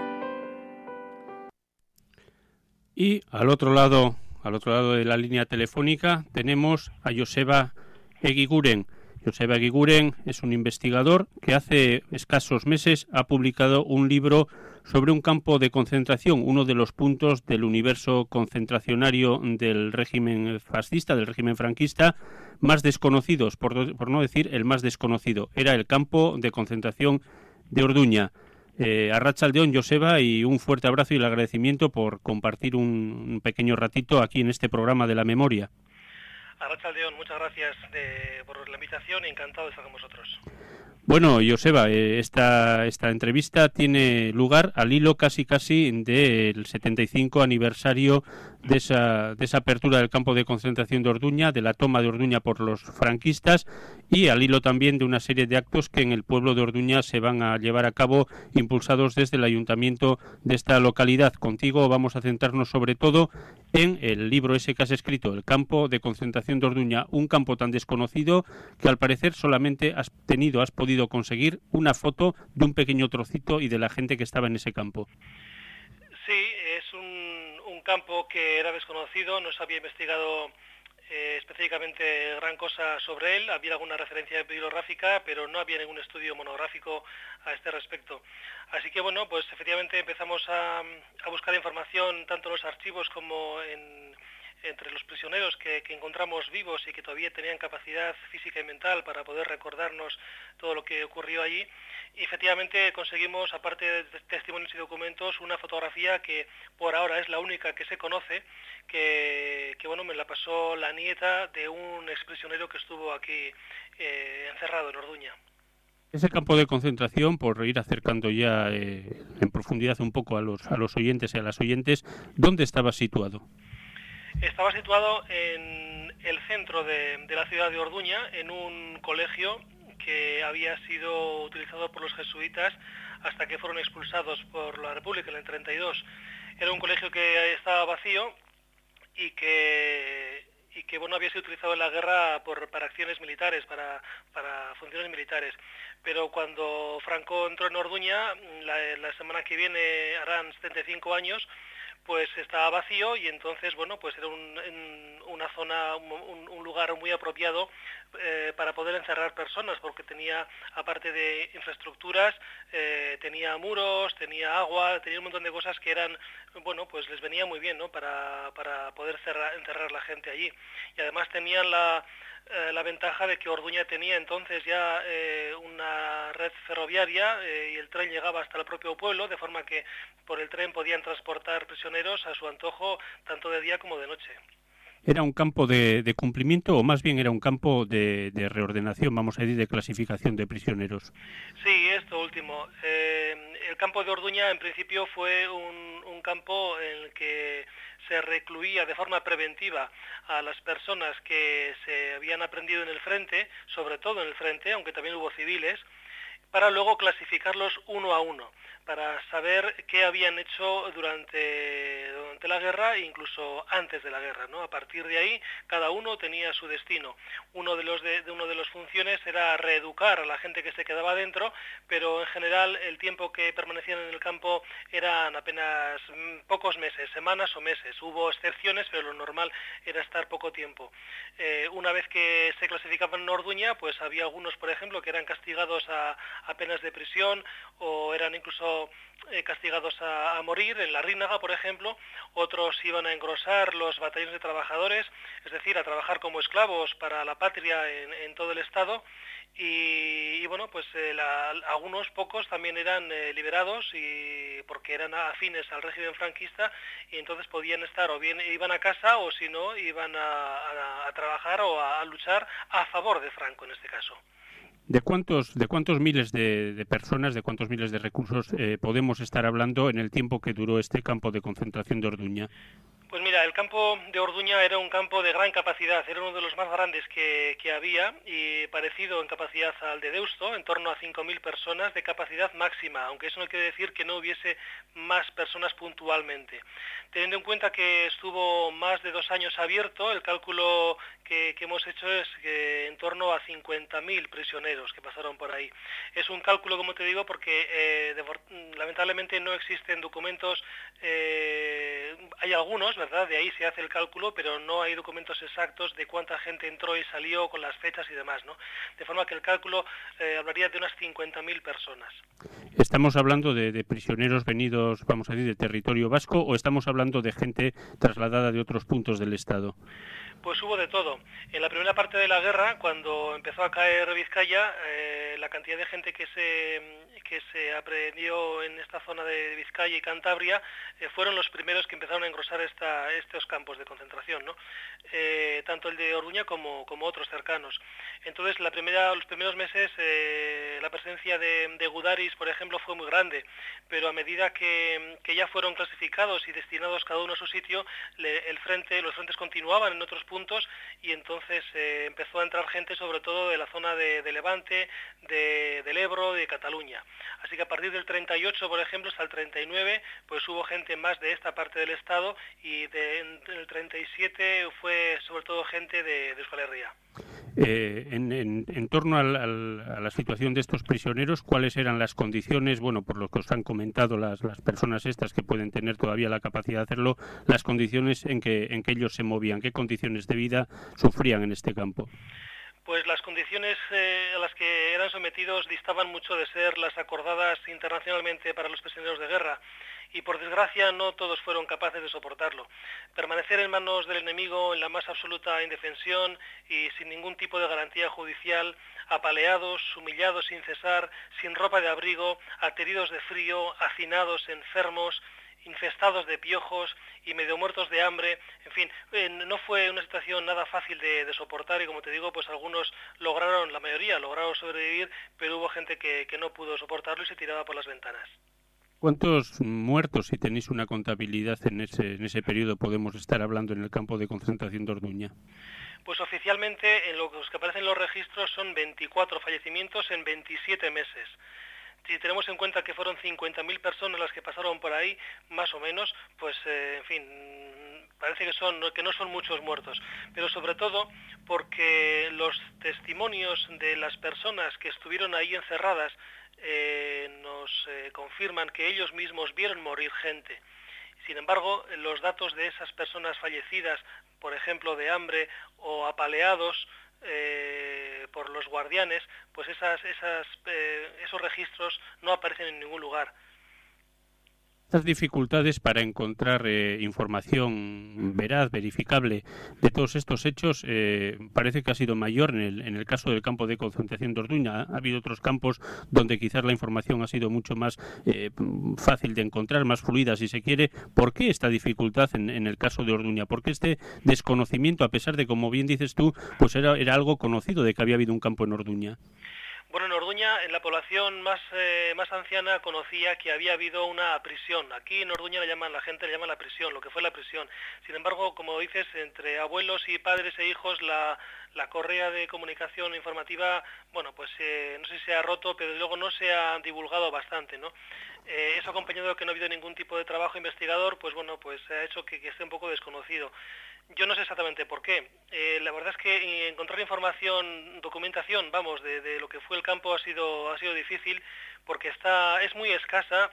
Y al otro lado, al otro lado de la línea telefónica tenemos a Joseba Egiguren. Joseba Egiguren es un investigador que hace escasos meses ha publicado un libro sobre un campo de concentración, uno de los puntos del universo concentracionario del régimen fascista, del régimen franquista, más desconocidos, por, por no decir el más desconocido. Era el campo de concentración de Orduña. Eh, Arratsaldeon, Joseba, y un fuerte abrazo y el agradecimiento por compartir un, un pequeño ratito aquí en este programa de la memoria. Arratsaldeon, muchas gracias de, por la invitación y encantado de estar con vosotros. Bueno, Joseba, eh, esta, esta entrevista tiene lugar al hilo casi casi del setenta y cinco aniversario de esa, de esa apertura del campo de concentración de Orduña, de la toma de Orduña por los franquistas, y al hilo también de una serie de actos que en el pueblo de Orduña se van a llevar a cabo, impulsados desde el ayuntamiento de esta localidad. Contigo vamos a centrarnos sobre todo en el libro ese que has escrito, El campo de concentración de Orduña, un campo tan desconocido que al parecer solamente has tenido, has podido conseguir una foto de un pequeño trocito y de la gente que estaba en ese campo. Sí, es un, un campo que era desconocido, no se había investigado eh, específicamente gran cosa sobre él, había alguna referencia bibliográfica, pero no había ningún estudio monográfico a este respecto. Así que bueno, pues efectivamente empezamos a, a buscar información tanto en los archivos como en entre los prisioneros que, que encontramos vivos y que todavía tenían capacidad física y mental para poder recordarnos todo lo que ocurrió allí. Y efectivamente conseguimos, aparte de testimonios y documentos, una fotografía que por ahora es la única que se conoce, que, que bueno, me la pasó la nieta de un exprisionero que estuvo aquí eh, encerrado en Orduña. Ese campo de concentración, por ir acercando ya eh, en profundidad un poco a los, a los oyentes y a las oyentes, ¿dónde estaba situado? Estaba situado en el centro de, de la ciudad de Orduña, en un colegio que había sido utilizado por los jesuitas hasta que fueron expulsados por la República en el treinta y dos. Era un colegio que estaba vacío y que, y que bueno, había sido utilizado en la guerra por, para acciones militares, para, para funciones militares. Pero cuando Franco entró en Orduña, la, la semana que viene harán setenta y cinco años, pues estaba vacío y entonces, bueno, pues era un, en una zona, un, un lugar muy apropiado eh, para poder encerrar personas, porque tenía, aparte de infraestructuras, eh, tenía muros, tenía agua, tenía un montón de cosas que eran, bueno, pues les venía muy bien, ¿no?, para, para poder cerrar, encerrar la gente allí. Y además tenían la... Eh, la ventaja de que Orduña tenía entonces ya eh, una red ferroviaria eh, y el tren llegaba hasta el propio pueblo, de forma que por el tren podían transportar prisioneros a su antojo tanto de día como de noche. ¿Era un campo de, de cumplimiento o más bien era un campo de, de reordenación, vamos a decir, de clasificación de prisioneros? Sí, esto último. Eh, el campo de Orduña en principio fue un, un campo en el que se recluía de forma preventiva a las personas que se habían aprendido en el frente, sobre todo en el frente, aunque también hubo civiles, para luego clasificarlos uno a uno, para saber qué habían hecho durante, durante la guerra e incluso antes de la guerra, ¿no? A partir de ahí, cada uno tenía su destino. Uno de los de, de uno de las funciones era reeducar a la gente que se quedaba dentro, pero en general el tiempo que permanecían en el campo eran apenas pocos meses, semanas o meses. Hubo excepciones, pero lo normal era estar poco tiempo. Eh, una vez que se clasificaban en Orduña, pues había algunos, por ejemplo, que eran castigados a, a penas de prisión o eran incluso eh, castigados a, a morir en la Rínaga, por ejemplo. Otros iban a engrosar los batallones de trabajadores, es decir, a trabajar como esclavos para la patria en, en todo el estado. Y, y bueno, pues eh, la, algunos pocos también eran eh, liberados y porque eran afines al régimen franquista y entonces podían estar o bien iban a casa o si no iban a, a, a trabajar o a, a luchar a favor de Franco en este caso. ¿De cuántos, de cuántos miles de, de personas, de cuántos miles de recursos eh, podemos estar hablando en el tiempo que duró este campo de concentración de Orduña? Pues mira, el campo de Orduña era un campo de gran capacidad, era uno de los más grandes que, que había y parecido en capacidad al de Deusto, en torno a cinco mil personas de capacidad máxima, aunque eso no quiere decir que no hubiese más personas puntualmente. Teniendo en cuenta que estuvo más de dos años abierto, el cálculo que, que hemos hecho es que en torno a cincuenta mil prisioneros que pasaron por ahí. Es un cálculo, como te digo, porque eh, de, lamentablemente no existen documentos, eh, hay algunos, ¿verdad? De ahí se hace el cálculo, pero no hay documentos exactos de cuánta gente entró y salió con las fechas y demás, ¿no? De forma que el cálculo eh, hablaría de unas cincuenta mil personas. ¿Estamos hablando de, de prisioneros venidos, vamos a decir, del territorio vasco o estamos hablando de gente trasladada de otros puntos del Estado? Pues hubo de todo. En la primera parte de la guerra, cuando empezó a caer Vizcaya, eh, la cantidad de gente que se que se aprehendió en esta zona de Vizcaya y Cantabria eh, fueron los primeros que empezaron a engrosar esta, estos campos de concentración, ¿no? Eh, tanto el de Orduña como, como otros cercanos. Entonces, la primera, los primeros meses eh, la presencia de, de Gudaris, por ejemplo, fue muy grande, pero a medida que, que ya fueron clasificados y destinados cada uno a su sitio, le, el frente, los frentes continuaban en otros puntos y entonces eh, empezó a entrar gente sobre todo de la zona de, de Levante, de, del Ebro, de Cataluña. Así que a partir del treinta y ocho, por ejemplo, hasta el treinta y nueve, pues hubo gente más de esta parte del Estado y de, en el treinta y siete fue sobre todo gente de, de Euskal Herria. Eh, en, en, en torno al, al, a la situación de estos prisioneros, ¿cuáles eran las condiciones, bueno, por lo que os han comentado las, las personas estas que pueden tener todavía la capacidad de hacerlo, las condiciones en que, en que ellos se movían, qué condiciones de vida sufrían en este campo? Pues las condiciones eh, a las que eran sometidos distaban mucho de ser las acordadas internacionalmente para los prisioneros de guerra y por desgracia no todos fueron capaces de soportarlo. Permanecer en manos del enemigo en la más absoluta indefensión y sin ningún tipo de garantía judicial, apaleados, humillados sin cesar, sin ropa de abrigo, ateridos de frío, hacinados, enfermos, infestados de piojos y medio muertos de hambre, en fin, eh, no fue una situación nada fácil de, de soportar y como te digo, pues algunos lograron, la mayoría lograron sobrevivir, pero hubo gente que, que no pudo soportarlo y se tiraba por las ventanas. ¿Cuántos muertos, si tenéis una contabilidad en ese, en ese periodo, podemos estar hablando en el campo de concentración de Orduña? Pues oficialmente, en lo que aparecen en los registros, son veinticuatro fallecimientos en veintisiete meses. Si tenemos en cuenta que fueron cincuenta mil personas las que pasaron por ahí, más o menos, pues, eh, en fin, parece que, son, que no son muchos muertos. Pero sobre todo porque los testimonios de las personas que estuvieron ahí encerradas eh, nos eh, confirman que ellos mismos vieron morir gente. Sin embargo, los datos de esas personas fallecidas, por ejemplo, de hambre o apaleados, Eh, por los guardianes, pues esas, esas, eh, esos registros no aparecen en ningún lugar. Estas dificultades para encontrar eh, información veraz, verificable de todos estos hechos, eh, parece que ha sido mayor en el, en el caso del campo de concentración de Orduña. Ha habido otros campos donde quizás la información ha sido mucho más eh, fácil de encontrar, más fluida si se quiere. ¿Por qué esta dificultad en, en el caso de Orduña? ¿Por qué este desconocimiento, a pesar de, como bien dices tú, pues era, era algo conocido de que había habido un campo en Orduña? Bueno, en Orduña, en la población más eh, más anciana conocía que había habido una prisión. Aquí en Orduña le llaman, la gente le llama la prisión, lo que fue la prisión. Sin embargo, como dices, entre abuelos y padres e hijos la, la correa de comunicación informativa, bueno, pues eh, no sé si se ha roto, pero luego no se ha divulgado bastante, ¿no? Eh, eso acompañado de que no ha habido ningún tipo de trabajo investigador, pues bueno, pues ha hecho que, que esté un poco desconocido. Yo no sé exactamente por qué. Eh, la verdad es que encontrar información, documentación, vamos, de, de lo que fue el campo ha sido ha sido difícil porque está es muy escasa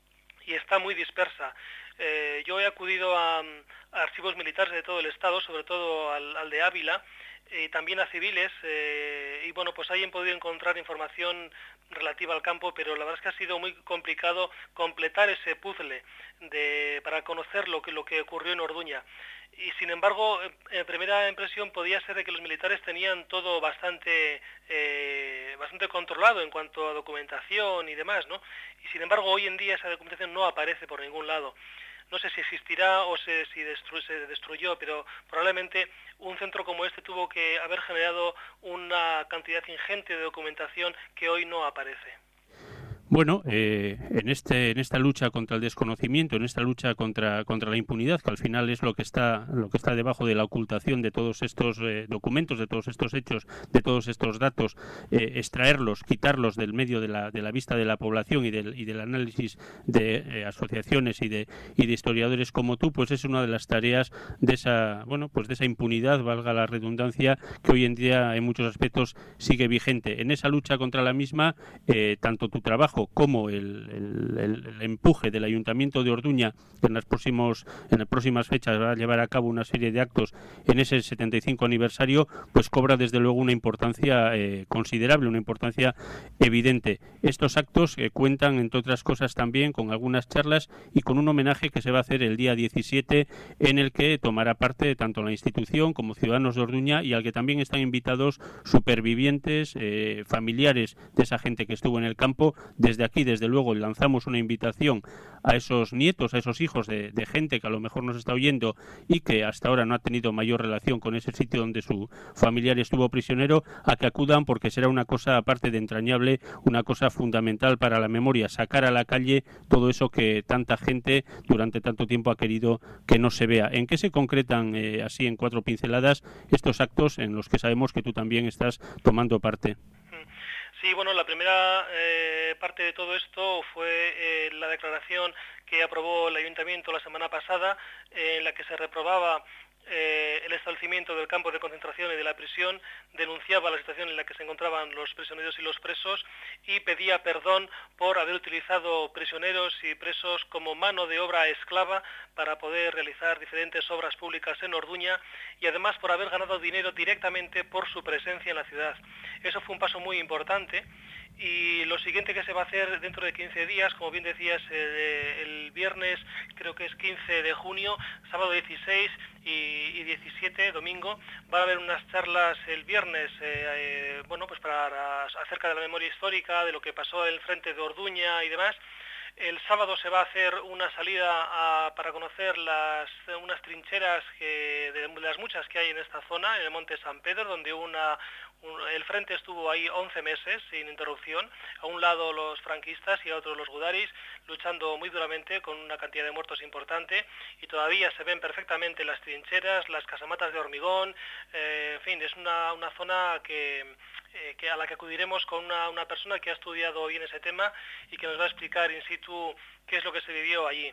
y está muy dispersa. Eh, yo he acudido a, a archivos militares de todo el estado, sobre todo al, al de Ávila, y también a civiles, eh, y bueno, pues ahí he podido encontrar información relativa al campo, pero la verdad es que ha sido muy complicado completar ese puzzle de, para conocer lo que, lo que ocurrió en Orduña. Y sin embargo, en primera impresión podía ser de que los militares tenían todo bastante eh, bastante controlado en cuanto a documentación y demás, ¿no? Y sin embargo, hoy en día esa documentación no aparece por ningún lado. No sé si existirá o se, si destru, se destruyó, pero probablemente un centro como este tuvo que haber generado una cantidad ingente de documentación que hoy no aparece. Bueno, eh, en este en esta lucha contra el desconocimiento, en esta lucha contra contra la impunidad, que al final es lo que está lo que está debajo de la ocultación de todos estos eh, documentos, de todos estos hechos, de todos estos datos, eh, extraerlos, quitarlos del medio de la de la vista de la población y del y del análisis de eh, asociaciones y de y de historiadores como tú, pues es una de las tareas de esa bueno pues de esa impunidad, valga la redundancia, que hoy en día en muchos aspectos sigue vigente. En esa lucha contra la misma, eh, tanto tu trabajo como el, el, el, el empuje del Ayuntamiento de Orduña, que en las próximos en las próximas fechas va a llevar a cabo una serie de actos en ese setenta y cinco aniversario, pues cobra desde luego una importancia eh, considerable, una importancia evidente. Estos actos eh, cuentan, entre otras cosas, también con algunas charlas y con un homenaje que se va a hacer el día diecisiete, en el que tomará parte tanto la institución como ciudadanos de Orduña, y al que también están invitados supervivientes, eh, familiares de esa gente que estuvo en el campo. Desde aquí, desde luego, lanzamos una invitación a esos nietos, a esos hijos de, de gente que a lo mejor nos está oyendo y que hasta ahora no ha tenido mayor relación con ese sitio donde su familiar estuvo prisionero, a que acudan, porque será una cosa, aparte de entrañable, una cosa fundamental para la memoria, sacar a la calle todo eso que tanta gente durante tanto tiempo ha querido que no se vea. ¿En qué se concretan, eh, así en cuatro pinceladas, estos actos en los que sabemos que tú también estás tomando parte? Sí, bueno, la primera eh, parte de todo esto fue eh, la declaración que aprobó el Ayuntamiento la semana pasada, eh, en la que se reprobaba eh, el establecimiento del campo de concentración y de la prisión, denunciaba la situación en la que se encontraban los prisioneros y los presos y pedía perdón por haber utilizado prisioneros y presos como mano de obra esclava para poder realizar diferentes obras públicas en Orduña, y además por haber ganado dinero directamente por su presencia en la ciudad. Eso fue un paso muy importante. Y lo siguiente que se va a hacer dentro de quince días, como bien decías, eh, el viernes, creo que es quince de junio, sábado dieciséis y, y diecisiete, domingo, va a haber unas charlas el viernes, eh, eh, bueno, pues para acerca de la memoria histórica, de lo que pasó en el frente de Orduña y demás. El sábado se va a hacer una salida a, para conocer las unas trincheras que, de, de las muchas que hay en esta zona, en el Monte San Pedro, donde una el frente estuvo ahí once meses sin interrupción, a un lado los franquistas y a otro los gudaris, luchando muy duramente con una cantidad de muertos importante, y todavía se ven perfectamente las trincheras, las casamatas de hormigón, eh, en fin, es una, una zona que, eh, que a la que acudiremos con una, una persona que ha estudiado bien ese tema y que nos va a explicar in situ qué es lo que se vivió allí.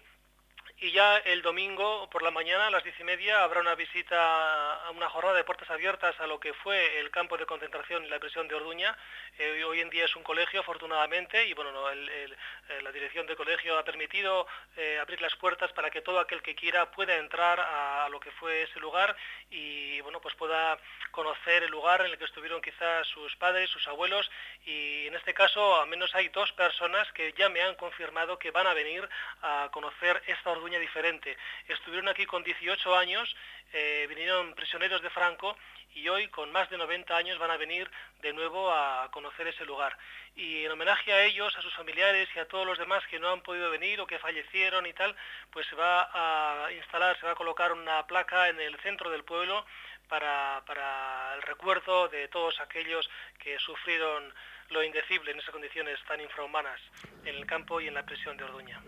Y ya el domingo por la mañana a las diez y media habrá una visita a una jornada de puertas abiertas a lo que fue el campo de concentración y la prisión de Orduña. Eh, hoy en día es un colegio, afortunadamente, y bueno, no, el, el, la dirección del colegio ha permitido eh, abrir las puertas para que todo aquel que quiera pueda entrar a, a lo que fue ese lugar y bueno, pues pueda conocer el lugar en el que estuvieron quizás sus padres, sus abuelos, y en este caso al menos hay dos personas que ya me han confirmado que van a venir a conocer esta Orduña diferente. Estuvieron aquí con dieciocho años, eh, vinieron prisioneros de Franco, y hoy con más de noventa años van a venir de nuevo a conocer ese lugar. Y en homenaje a ellos, a sus familiares y a todos los demás que no han podido venir o que fallecieron y tal, pues se va a instalar, se va a colocar una placa en el centro del pueblo para, para el recuerdo de todos aquellos que sufrieron lo indecible en esas condiciones tan infrahumanas en el campo y en la prisión de Orduña.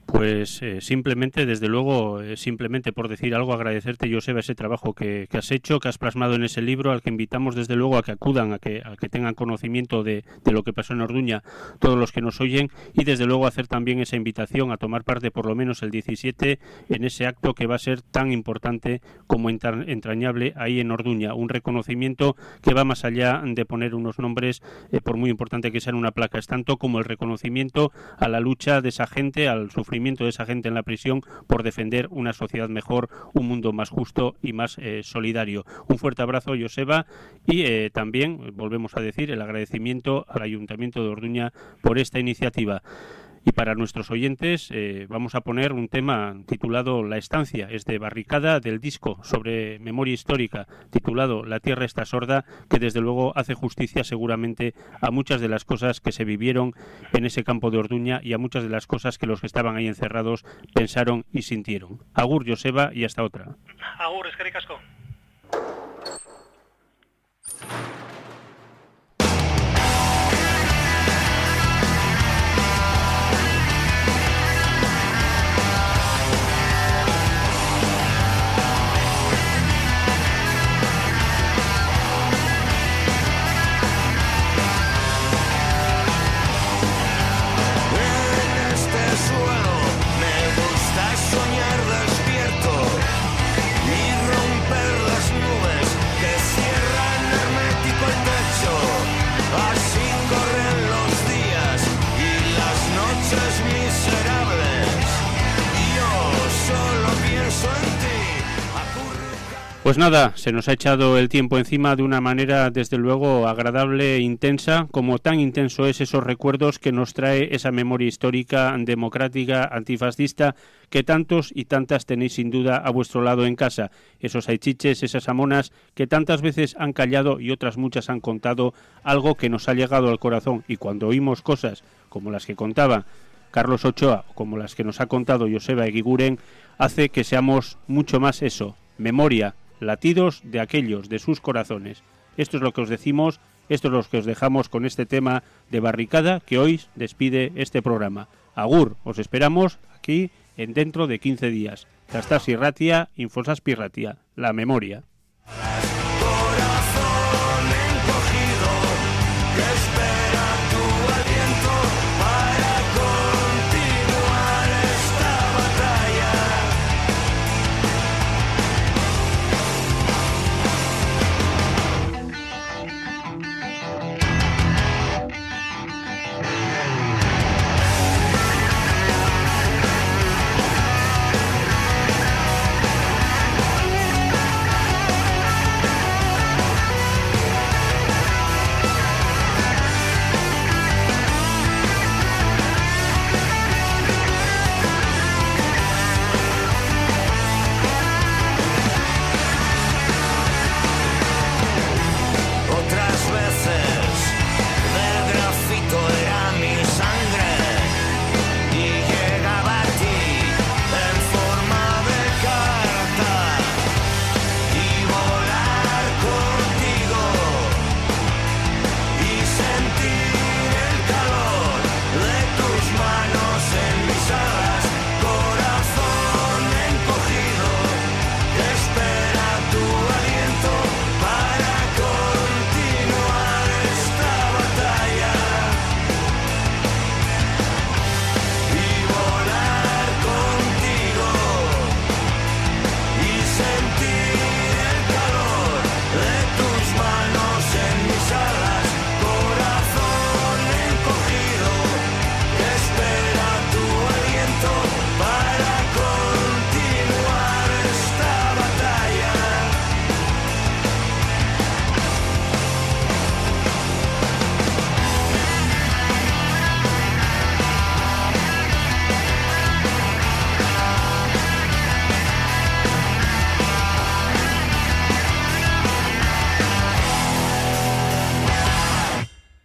Pues eh, simplemente, desde luego, eh, simplemente por decir algo, agradecerte, Joseba, ese trabajo que, que has hecho, que has plasmado en ese libro, al que invitamos desde luego a que acudan, a que, a que tengan conocimiento de, de lo que pasó en Orduña, todos los que nos oyen, y desde luego hacer también esa invitación a tomar parte por lo menos el diecisiete en ese acto que va a ser tan importante como entra, entrañable ahí en Orduña, un reconocimiento que va más allá de poner unos nombres, eh, por muy importante que sean una placa, es tanto como el reconocimiento a la lucha de esa gente, al sufrimiento de esa gente en la prisión por defender una sociedad mejor, un mundo más justo y más eh, solidario. Un fuerte abrazo, Joseba, y eh, también, volvemos a decir, el agradecimiento al Ayuntamiento de Orduña por esta iniciativa. Y para nuestros oyentes eh, vamos a poner un tema titulado La Estancia, es de Barricada, del disco sobre memoria histórica titulado La Tierra está sorda, que desde luego hace justicia seguramente a muchas de las cosas que se vivieron en ese campo de Orduña y a muchas de las cosas que los que estaban ahí encerrados pensaron y sintieron. Agur, Joseba, y hasta otra. Agur, eskerrik asko. Pues nada, se nos ha echado el tiempo encima de una manera desde luego agradable e intensa, como tan intenso es esos recuerdos que nos trae esa memoria histórica, democrática, antifascista, que tantos y tantas tenéis sin duda a vuestro lado en casa. Esos aichiches, esas amonas que tantas veces han callado y otras muchas han contado algo que nos ha llegado al corazón, y cuando oímos cosas como las que contaba Carlos Ochoa o como las que nos ha contado Joseba Eguiguren, hace que seamos mucho más eso, memoria, latidos de aquellos, de sus corazones. Esto es lo que os decimos, esto es lo que os dejamos con este tema de Barricada que hoy despide este programa. Agur, os esperamos aquí en dentro de quince días. Tastas Irratia, Infosas Pirratia, la memoria.